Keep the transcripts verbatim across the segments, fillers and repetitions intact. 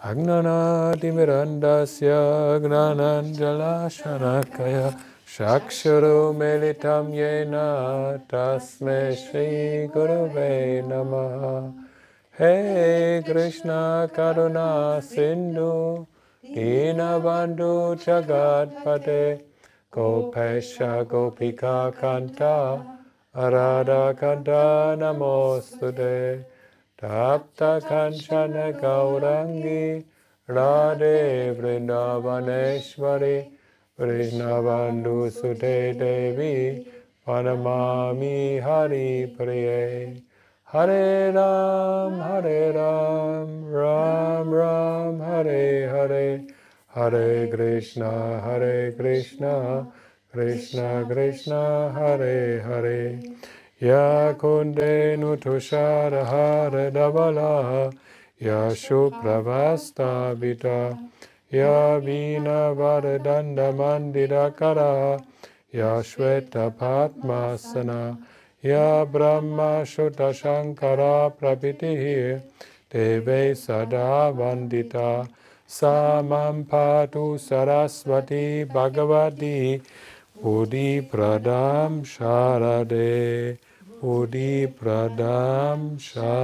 Agnanatimirandasya gnananjalasharakaya Shakshuru militam yena tasme Shri Gurave namaha. Hey Krishna Karuna Sindhu Dinabandhu Jagatpate Gopesha Gopika Kanta Arada Kanta Namostude Tapta Kanchana Gaurangi Radhe Vrindavaneshwari Vrindavandu Sute Devi Panamami Hari Priye Hare Ram Hare Ram Ram Ram Hare Hare Hare Krishna Hare Krishna Krishna Krishna Hare Hare Ya Kundenu Tushara Hare Davala Ya Shupravasta Vita Ya Vina Varadanda Mandira Kara Ya Shweta Padmasana Ya Brahma Shuddha Shankara Prabhitihi Deve Sada Vandita Samam Patu Saraswati Bhagavati Buddhi Pradam Sharade Buddhi Pradam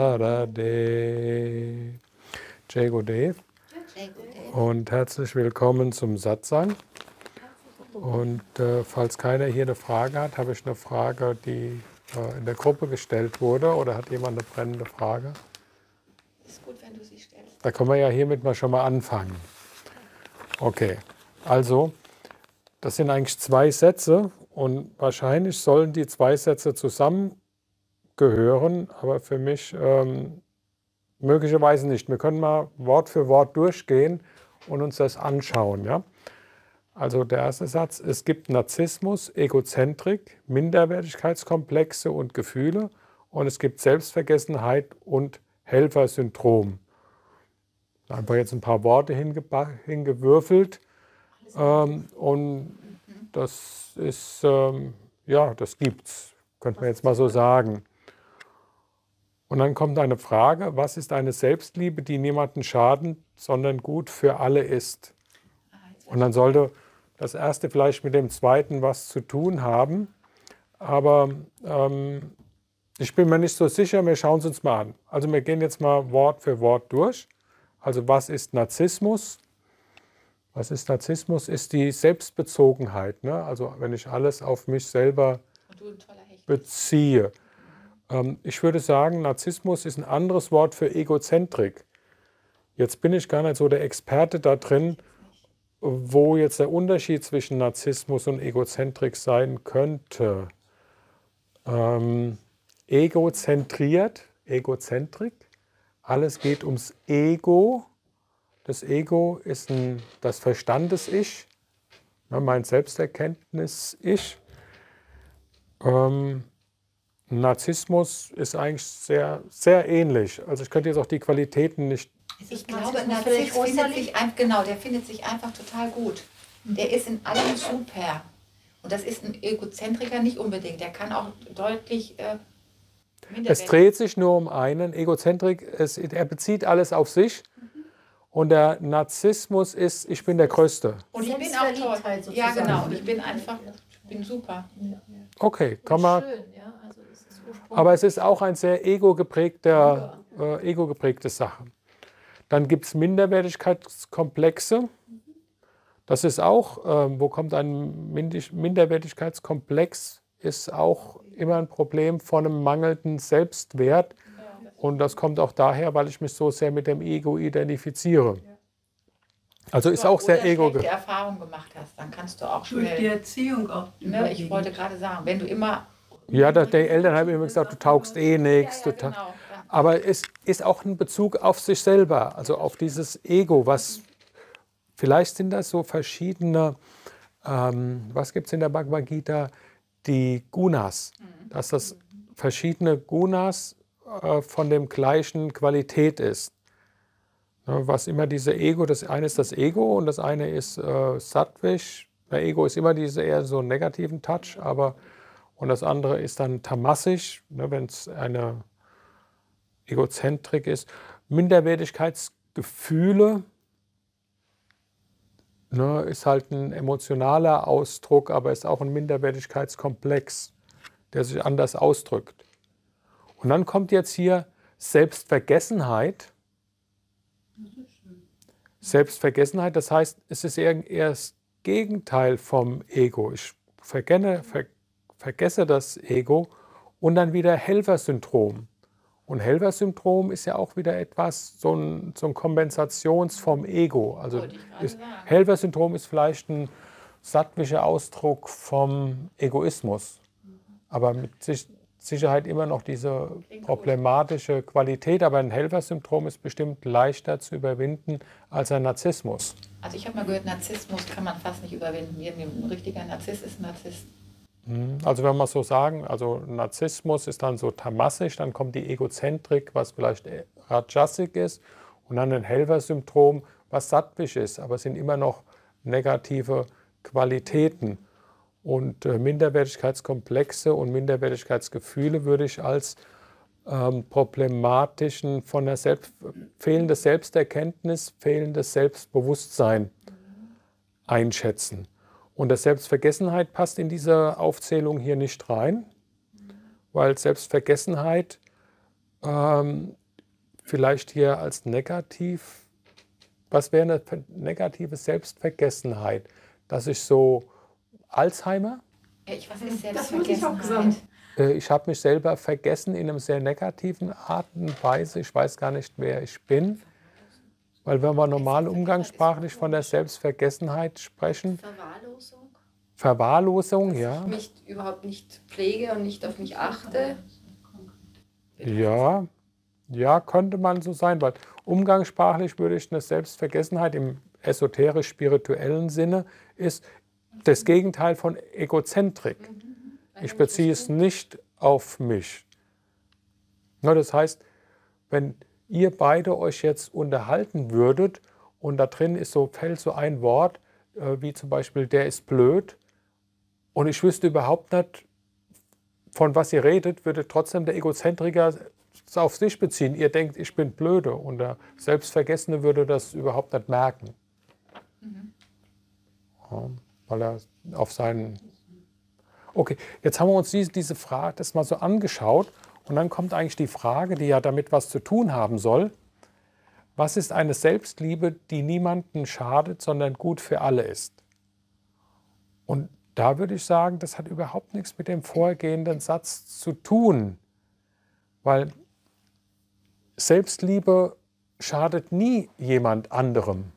Sharade. Jai Gurudev und herzlich willkommen zum Satsang. Und äh, falls keiner hier eine Frage hat, habe ich eine Frage, die äh, in der Gruppe gestellt wurde. Oder hat jemand eine brennende Frage? Ist gut, wenn du sie stellst. Da können wir ja hiermit mal schon mal anfangen. Okay, also das sind eigentlich zwei Sätze und wahrscheinlich sollen die zwei Sätze zusammengehören, aber für mich ähm, möglicherweise nicht. Wir können mal Wort für Wort durchgehen und uns das anschauen. Ja? Also der erste Satz, es gibt Narzissmus, Egozentrik, Minderwertigkeitskomplexe und Gefühle und es gibt Selbstvergessenheit und Helfersyndrom. Einfach jetzt ein paar Worte hingewürfelt ähm, und das ist, ähm, ja, das gibt's, könnte man jetzt mal so sagen. Und dann kommt eine Frage, was ist eine Selbstliebe, die niemanden schaden, sondern gut für alle ist? Und dann sollte das erste vielleicht mit dem zweiten was zu tun haben, aber ähm, ich bin mir nicht so sicher, wir schauen es uns mal an. Also wir gehen jetzt mal Wort für Wort durch. Also was ist Narzissmus? Was ist Narzissmus? Ist die Selbstbezogenheit, ne? Also wenn ich alles auf mich selber beziehe. Ähm, ich würde sagen, Narzissmus ist ein anderes Wort für Egozentrik. Jetzt bin ich gar nicht so der Experte da drin, wo jetzt der Unterschied zwischen Narzissmus und Egozentrik sein könnte. Ähm, egozentriert, Egozentrik, alles geht ums Ego. Das Ego ist ein, das Verstandes-Ich, ne, mein Selbsterkenntnis-Ich. Ähm, Narzissmus ist eigentlich sehr, sehr ähnlich. Also ich könnte jetzt auch die Qualitäten nicht. Ich glaube, Narzisst findet sich, ein, genau, der findet sich einfach total gut. Der ist in allem super. Und das ist ein Egozentriker nicht unbedingt. Der kann auch deutlich äh, Es dreht sich nur um einen. Egozentrik, es, er bezieht alles auf sich. Mhm. Und der Narzissmus ist, ich bin der Größte. Und ich bin auch toll. Ja, genau. Und ich bin einfach, ich bin super. Okay, kann man. Aber es ist auch ein sehr ego-geprägter, äh, ego-geprägte Sache. Dann gibt es Minderwertigkeitskomplexe. Das ist auch, äh, wo kommt ein Minderwertigkeitskomplex, ist auch immer ein Problem von einem mangelnden Selbstwert. Und das kommt auch daher, weil ich mich so sehr mit dem Ego identifiziere. Also ist auch sehr ego. Wenn du Erfahrung gemacht hast, dann kannst du auch schnell. Durch die Erziehung auch. Ne, ich wollte gerade sagen, wenn du immer. Ja, die Eltern haben immer gesagt, du taugst eh nichts. Ja, ja, genau. Aber es ist auch ein Bezug auf sich selber, also auf dieses Ego, was vielleicht sind das so verschiedene, ähm, was gibt es in der Bhagavad Gita, die Gunas, dass das verschiedene Gunas äh, von dem gleichen Qualität ist. Ne, was immer diese Ego, das eine ist das Ego und das eine ist äh, sattvisch. Der Ego ist immer diese eher so einen negativen Touch, aber und das andere ist dann tamasisch, ne, wenn es eine Egozentrik ist. Minderwertigkeits Gefühle, ne, ist halt ein emotionaler Ausdruck, aber ist auch ein Minderwertigkeitskomplex, der sich anders ausdrückt. Und dann kommt jetzt hier Selbstvergessenheit. Selbstvergessenheit, das heißt, es ist eher, eher das Gegenteil vom Ego. Ich vergesse, ver, vergesse das Ego und dann wieder Helfersyndrom. Und Helfersyndrom ist ja auch wieder etwas, so ein, so ein Kompensations vom Ego. Also ist, Helfersyndrom ist vielleicht ein sattwischer Ausdruck vom Egoismus, aber mit sich, Sicherheit immer noch diese problematische Qualität. Aber ein Helfersyndrom ist bestimmt leichter zu überwinden als ein Narzissmus. Also ich habe mal gehört, Narzissmus kann man fast nicht überwinden. Ein richtiger Narzisst ist ein Narzisst. Also wenn wir so sagen, also Narzissmus ist dann so tamassisch, dann kommt die Egozentrik, was vielleicht Rajasik ist, und dann ein Helfersyndrom, was sattwisch ist, aber es sind immer noch negative Qualitäten. Und äh, Minderwertigkeitskomplexe und Minderwertigkeitsgefühle würde ich als ähm, problematischen, von der Selbst, fehlendes Selbsterkenntnis, fehlendes Selbstbewusstsein einschätzen. Und das Selbstvergessenheit passt in diese Aufzählung hier nicht rein, weil Selbstvergessenheit ähm, vielleicht hier als negativ, was wäre eine negative Selbstvergessenheit? Dass ich so Alzheimer? Ja, ich weiß nicht, Selbstvergessenheit. Ich, ich habe mich selber vergessen in einem sehr negativen Art und Weise. Ich weiß gar nicht, wer ich bin. Weil wenn wir normal umgangssprachlich von der Selbstvergessenheit sprechen. Verwahrlosung. Verwahrlosung, dass ja. ich mich überhaupt nicht pflege und nicht auf mich achte. Ja, ja, könnte man so sein, weil umgangssprachlich würde ich eine Selbstvergessenheit im esoterisch-spirituellen Sinne ist das Gegenteil von Egozentrik. Ich beziehe es nicht auf mich. Ja, das heißt, wenn ihr beide euch jetzt unterhalten würdet und da drin ist so, fällt so ein Wort, äh, wie zum Beispiel, der ist blöd, und ich wüsste überhaupt nicht, von was ihr redet, würde trotzdem der Egozentriker es auf sich beziehen. Ihr denkt, ich bin blöde, und der Selbstvergessene würde das überhaupt nicht merken. Mhm. Ja, weil er auf seinen... Okay, jetzt haben wir uns diese, diese Frage das mal so angeschaut. Und dann kommt eigentlich die Frage, die ja damit was zu tun haben soll. Was ist eine Selbstliebe, die niemandem schadet, sondern gut für alle ist? Und da würde ich sagen, das hat überhaupt nichts mit dem vorgehenden Satz zu tun. Weil Selbstliebe schadet nie jemand anderem.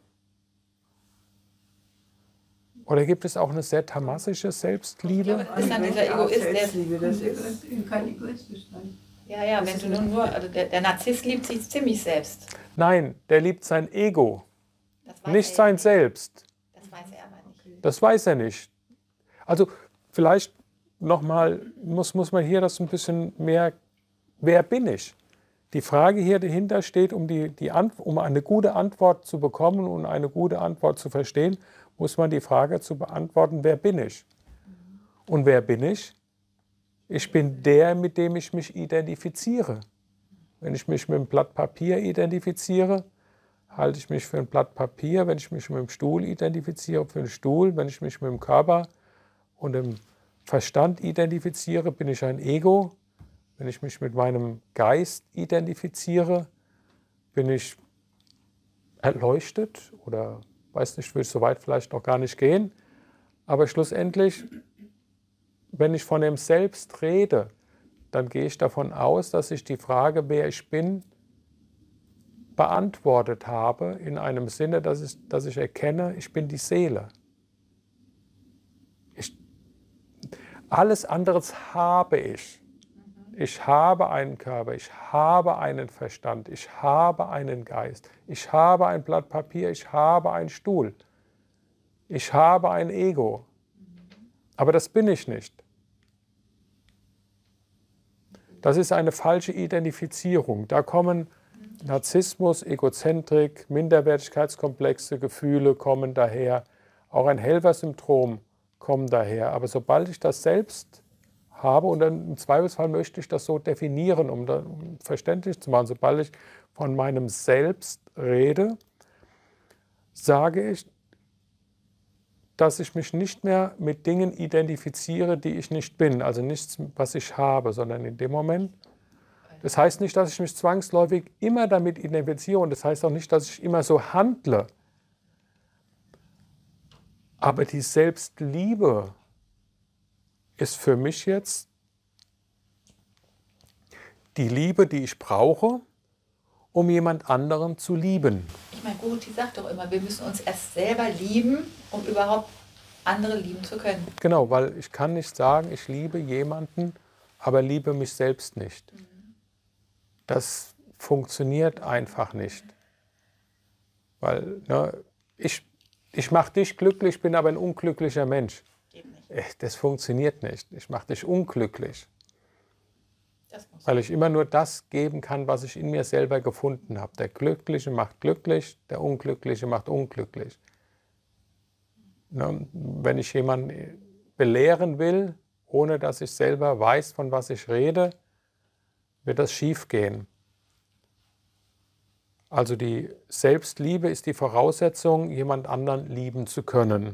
Oder gibt es auch eine sehr tamassische Selbstliebe? Ja, das ist dann dieser Egoist, Selbstliebe, das ist, kann egoistisch sein. Ja, ja, wenn du nur, nur also der, der Narzisst liebt sich ziemlich selbst. Nein, der liebt sein Ego, Das weiß nicht er sein nicht. Selbst. Das weiß er aber nicht. Das weiß er nicht. Also vielleicht nochmal, muss, muss man hier das ein bisschen mehr, wer bin ich? Die Frage hier dahinter steht, um, die, die Ant, um eine gute Antwort zu bekommen und eine gute Antwort zu verstehen, muss man die Frage zu beantworten, wer bin ich? Und wer bin ich? Ich bin der, mit dem ich mich identifiziere. Wenn ich mich mit einem Blatt Papier identifiziere, halte ich mich für ein Blatt Papier. Wenn ich mich mit dem Stuhl identifiziere, für einen Stuhl. Wenn ich mich mit dem Körper und dem Verstand identifiziere, bin ich ein Ego. Wenn ich mich mit meinem Geist identifiziere, bin ich erleuchtet oder weiß nicht, will ich so weit vielleicht noch gar nicht gehen. Aber schlussendlich, wenn ich von dem Selbst rede, dann gehe ich davon aus, dass ich die Frage, wer ich bin, beantwortet habe, in einem Sinne, dass ich, dass ich erkenne, ich bin die Seele. Ich, alles anderes habe ich. Ich habe einen Körper, ich habe einen Verstand, ich habe einen Geist, ich habe ein Blatt Papier, ich habe einen Stuhl, ich habe ein Ego. Aber das bin ich nicht. Das ist eine falsche Identifizierung. Da kommen Narzissmus, Egozentrik, Minderwertigkeitskomplexe, Gefühle kommen daher. Auch ein Helfersyndrom kommt daher. Aber sobald ich das Selbst habe und dann im Zweifelsfall möchte ich das so definieren, um das verständlich zu machen. Sobald ich von meinem Selbst rede, sage ich, dass ich mich nicht mehr mit Dingen identifiziere, die ich nicht bin, also nichts, was ich habe, sondern in dem Moment. Das heißt nicht, dass ich mich zwangsläufig immer damit identifiziere und das heißt auch nicht, dass ich immer so handle. Aber die Selbstliebe ist für mich jetzt die Liebe, die ich brauche, um jemand anderen zu lieben. Ich meine, Guruji sagt doch immer, wir müssen uns erst selber lieben, um überhaupt andere lieben zu können. Genau, weil ich kann nicht sagen, ich liebe jemanden, aber liebe mich selbst nicht. Das funktioniert einfach nicht. Weil ne, ich, ich mache dich glücklich, bin aber ein unglücklicher Mensch. Das funktioniert nicht. Ich mache dich unglücklich. Das muss Weil ich immer nur das geben kann, was ich in mir selber gefunden habe. Der Glückliche macht glücklich, der Unglückliche macht unglücklich. Ne, wenn ich jemanden belehren will, ohne dass ich selber weiß, von was ich rede, wird das schief gehen. Also die Selbstliebe ist die Voraussetzung, jemand anderen lieben zu können.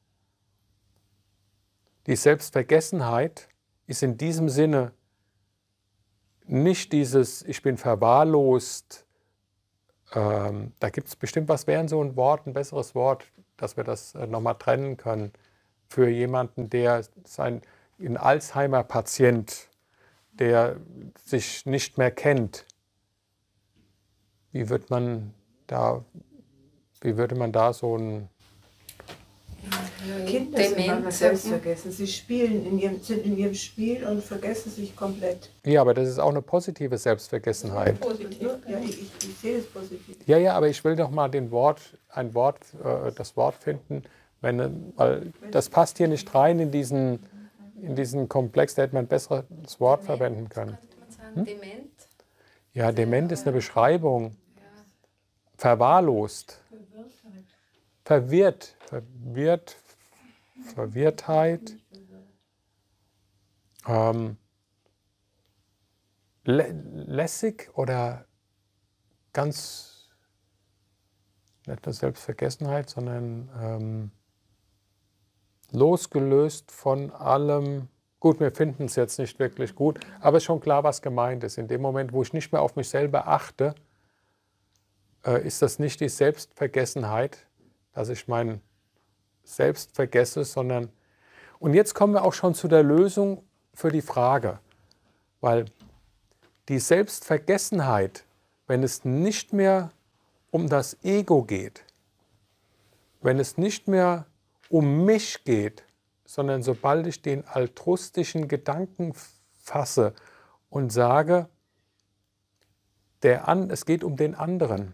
Die Selbstvergessenheit ist in diesem Sinne nicht dieses, ich bin verwahrlost, ähm, da gibt es bestimmt, was wäre so ein Wort, ein besseres Wort, dass wir das äh, nochmal trennen können, für jemanden, der sein, ein Alzheimer-Patient, der sich nicht mehr kennt. Wie wird man da, wie würde man da so ein... Kinder sind manchmal selbst vergessen. Sie spielen in ihrem, sind in ihrem Spiel und vergessen sich komplett. Ja, aber das ist auch eine positive Selbstvergessenheit. positiv. Ja, ich, ich, ich sehe das positiv. Ja, ja, aber ich will doch mal den Wort, ein Wort, äh, das Wort finden, wenn, weil das passt hier nicht rein in diesen, in diesen Komplex, da hätte man ein besseres Wort Dement, verwenden können. Könnte man sagen, hm? Dement. Ja, dement ist eine Beschreibung. Verwahrlost. Verwirrt. Verwirrt. Verwirrtheit. Ähm, lä lässig oder ganz, nicht nur Selbstvergessenheit, sondern ähm, losgelöst von allem. Gut, wir finden es jetzt nicht wirklich gut, aber es ist schon klar, was gemeint ist. In dem Moment, wo ich nicht mehr auf mich selber achte, äh, ist das nicht die Selbstvergessenheit, dass ich mein Selbst vergesse, sondern... Und jetzt kommen wir auch schon zu der Lösung für die Frage, weil die Selbstvergessenheit, wenn es nicht mehr um das Ego geht, wenn es nicht mehr um mich geht, sondern sobald ich den altruistischen Gedanken fasse und sage, der an, es geht um den anderen.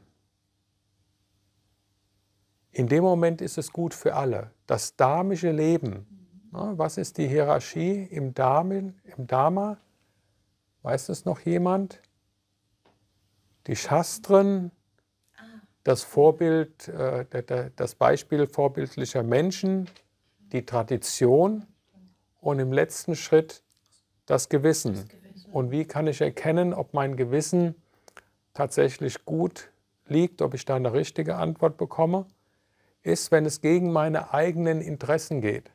In dem Moment ist es gut für alle. Das dharmische Leben, na, was ist die Hierarchie im, Dharmen, im Dharma? Weiß es noch jemand? Die Shastren, das Vorbild, äh, das Beispiel vorbildlicher Menschen, die Tradition und im letzten Schritt das Gewissen. Und wie kann ich erkennen, ob mein Gewissen tatsächlich gut liegt, ob ich da eine richtige Antwort bekomme, ist, wenn es gegen meine eigenen Interessen geht.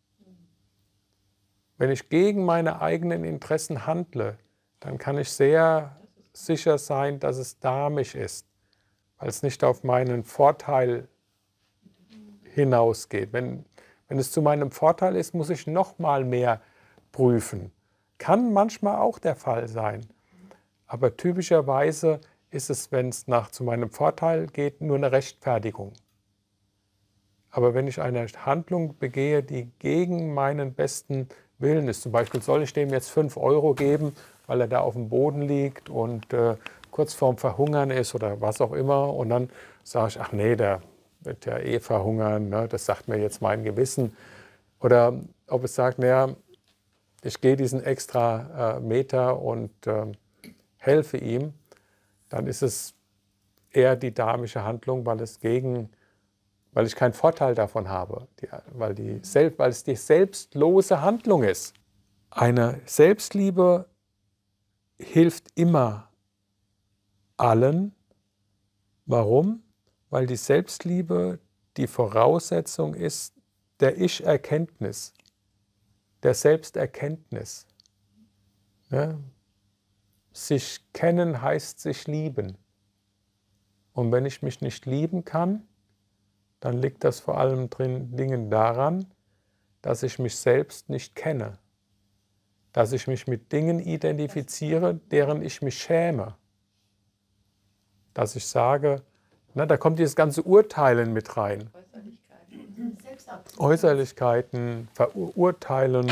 Wenn ich gegen meine eigenen Interessen handle, dann kann ich sehr sicher sein, dass es dharmisch ist, weil es nicht auf meinen Vorteil hinausgeht. Wenn, wenn es zu meinem Vorteil ist, muss ich noch mal mehr prüfen. Kann manchmal auch der Fall sein. Aber typischerweise ist es, wenn es nach zu meinem Vorteil geht, nur eine Rechtfertigung. Aber wenn ich eine Handlung begehe, die gegen meinen besten Willen ist, zum Beispiel soll ich dem jetzt fünf Euro geben, weil er da auf dem Boden liegt und äh, kurz vorm Verhungern ist oder was auch immer, und dann sage ich, ach nee, der wird ja eh verhungern, ne? Das sagt mir jetzt mein Gewissen. Oder ob es sagt, naja, ich gehe diesen extra äh, Meter und äh, helfe ihm, dann ist es eher die dharmische Handlung, weil es gegen weil ich keinen Vorteil davon habe, die, weil, die, weil es die selbstlose Handlung ist. Eine Selbstliebe hilft immer allen. Warum? Weil die Selbstliebe die Voraussetzung ist der Ich-Erkenntnis, der Selbsterkenntnis. Ja? Sich kennen heißt sich lieben. Und wenn ich mich nicht lieben kann, dann liegt das vor allem drin, Dingen daran, dass ich mich selbst nicht kenne. Dass ich mich mit Dingen identifiziere, deren ich mich schäme. Dass ich sage, na, da kommt dieses ganze Urteilen mit rein. Äußerlichkeiten. Äußerlichkeiten, Verurteilen.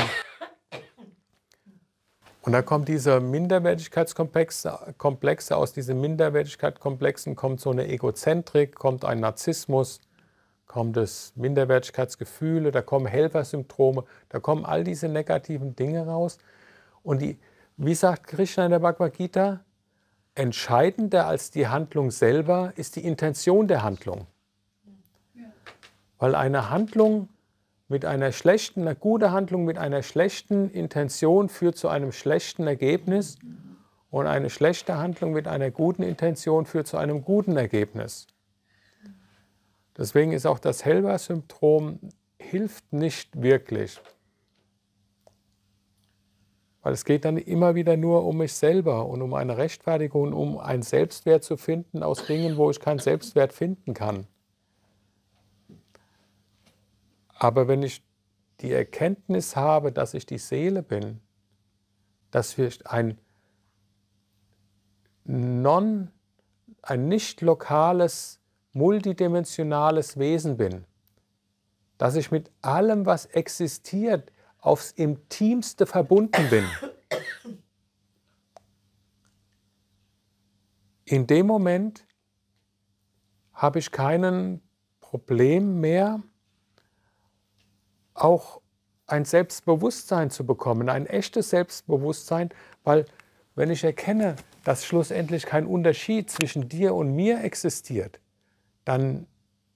Und da kommt dieser Minderwertigkeitskomplexe, Komplexe, aus diesen Minderwertigkeitskomplexen kommt so eine Egozentrik, kommt ein Narzissmus, kommt das Minderwertigkeitsgefühle, da kommen Helfersymptome, da kommen all diese negativen Dinge raus. Und die, wie sagt Krishna in der Bhagavad Gita, entscheidender als die Handlung selber ist die Intention der Handlung. Weil eine Handlung mit einer schlechten, eine gute Handlung mit einer schlechten Intention führt zu einem schlechten Ergebnis und eine schlechte Handlung mit einer guten Intention führt zu einem guten Ergebnis. Deswegen ist auch das Helfer-Syndrom hilft nicht wirklich. Weil es geht dann immer wieder nur um mich selber und um eine Rechtfertigung und um einen Selbstwert zu finden aus Dingen, wo ich keinen Selbstwert finden kann. Aber wenn ich die Erkenntnis habe, dass ich die Seele bin, dass ich ein, non, ein nicht lokales, multidimensionales Wesen bin, dass ich mit allem, was existiert, aufs Intimste verbunden bin. In dem Moment habe ich kein Problem mehr, auch ein Selbstbewusstsein zu bekommen, ein echtes Selbstbewusstsein, weil wenn ich erkenne, dass schlussendlich kein Unterschied zwischen dir und mir existiert, dann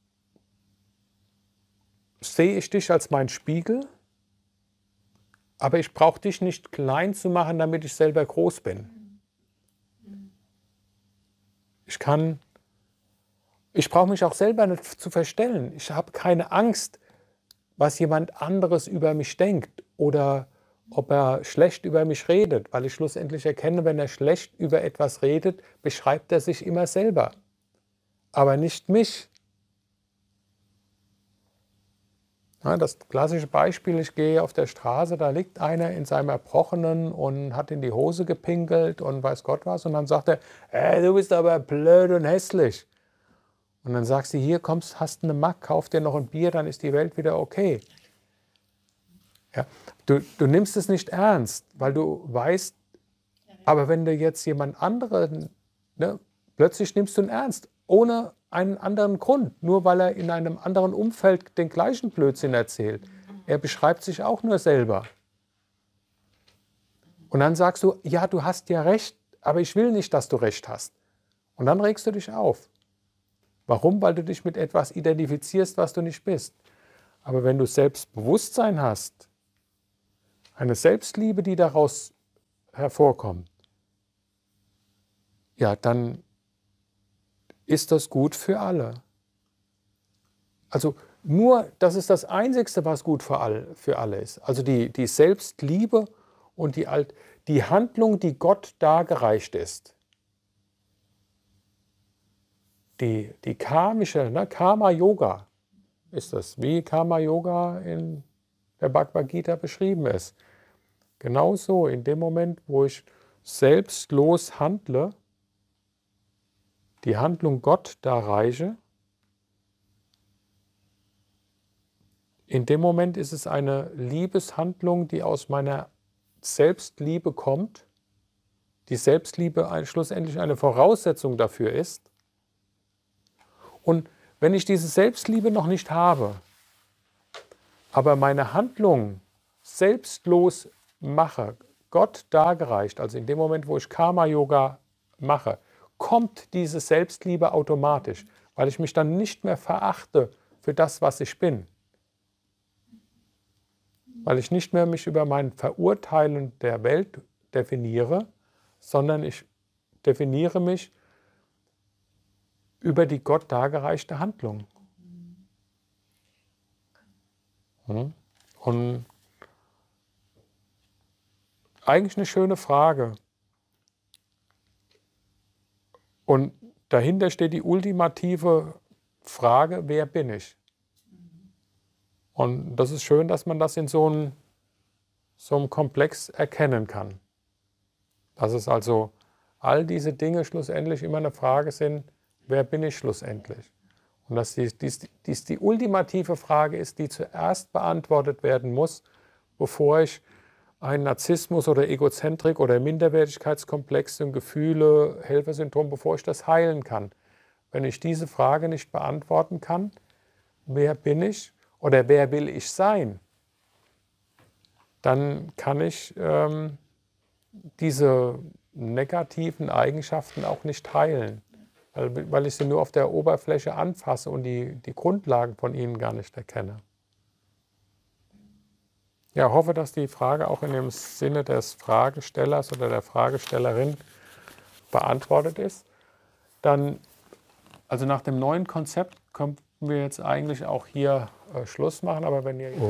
sehe ich dich als mein Spiegel, aber ich brauche dich nicht klein zu machen, damit ich selber groß bin. Ich kann, ich brauche mich auch selber nicht zu verstellen. Ich habe keine Angst, was jemand anderes über mich denkt oder ob er schlecht über mich redet, weil ich schlussendlich erkenne, wenn er schlecht über etwas redet, beschreibt er sich immer selber, aber nicht mich. Ja, das klassische Beispiel, ich gehe auf der Straße, da liegt einer in seinem Erbrochenen und hat in die Hose gepinkelt und weiß Gott was und dann sagt er, hey, du bist aber blöd und hässlich. Und dann sagst du, hier kommst, hast eine Mack, kauf dir noch ein Bier, dann ist die Welt wieder okay. Ja, du, du nimmst es nicht ernst, weil du weißt, aber wenn du jetzt jemand anderen, ne, plötzlich nimmst du ihn ernst, ohne einen anderen Grund, nur weil er in einem anderen Umfeld den gleichen Blödsinn erzählt. Er beschreibt sich auch nur selber. Und dann sagst du, ja, du hast ja recht, aber ich will nicht, dass du recht hast. Und dann regst du dich auf. Warum? Weil du dich mit etwas identifizierst, was du nicht bist. Aber wenn du Selbstbewusstsein hast, eine Selbstliebe, die daraus hervorkommt, ja, dann ist das gut für alle. Also nur, das ist das Einzige, was gut für alle, für alle ist. Also die, die Selbstliebe und die, Alt, die Handlung, die Gott dargereicht ist. Die, die karmische, ne, Karma-Yoga ist das, wie Karma-Yoga in der Bhagavad Gita beschrieben ist. Genauso in dem Moment, wo ich selbstlos handle, die Handlung Gott darreiche, in dem Moment ist es eine Liebeshandlung, die aus meiner Selbstliebe kommt, die Selbstliebe ein, schlussendlich eine Voraussetzung dafür ist. Und wenn ich diese Selbstliebe noch nicht habe, aber meine Handlung selbstlos mache, Gott dargereicht, also in dem Moment, wo ich Karma-Yoga mache, kommt diese Selbstliebe automatisch, weil ich mich dann nicht mehr verachte für das, was ich bin. weil ich nicht mehr mich über mein Verurteilen der Welt definiere, sondern ich definiere mich über die Gott dargereichte Handlung. Hm? Und eigentlich eine schöne Frage. Und dahinter steht die ultimative Frage, wer bin ich? Und das ist schön, dass man das in so einem, so einem Komplex erkennen kann. Dass es also all diese Dinge schlussendlich immer eine Frage sind, wer bin ich schlussendlich? Und dass dies, dies, dies die ultimative Frage ist, die zuerst beantwortet werden muss, bevor ich einen Narzissmus oder Egozentrik oder Minderwertigkeitskomplex und Gefühle, Helfersyndrom, bevor ich das heilen kann. Wenn ich diese Frage nicht beantworten kann, wer bin ich oder wer will ich sein, dann kann ich ähm, diese negativen Eigenschaften auch nicht heilen, weil, weil ich sie nur auf der Oberfläche anfasse und die, die Grundlagen von ihnen gar nicht erkenne. Ja, hoffe, dass die Frage auch in dem Sinne des Fragestellers oder der Fragestellerin beantwortet ist. Dann, also nach dem neuen Konzept könnten wir jetzt eigentlich auch hier äh, Schluss machen, aber wenn ihr...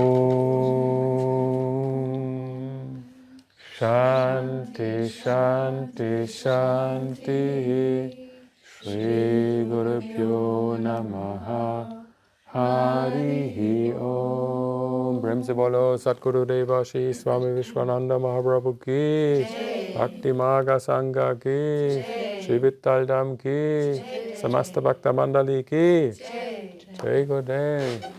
Om Shanti, Shanti, Shanti, Shri Guru Pyo Namaha, Hari Om. Brahmse Bolo Satguru Deva Shri Swami Vishwananda Mahaprabhu Ki, Bhakti Marga Sangha Ki, Shri Vittal Dham Ki, Samasta Bhakta Mandali Ki, Jai Gurudev.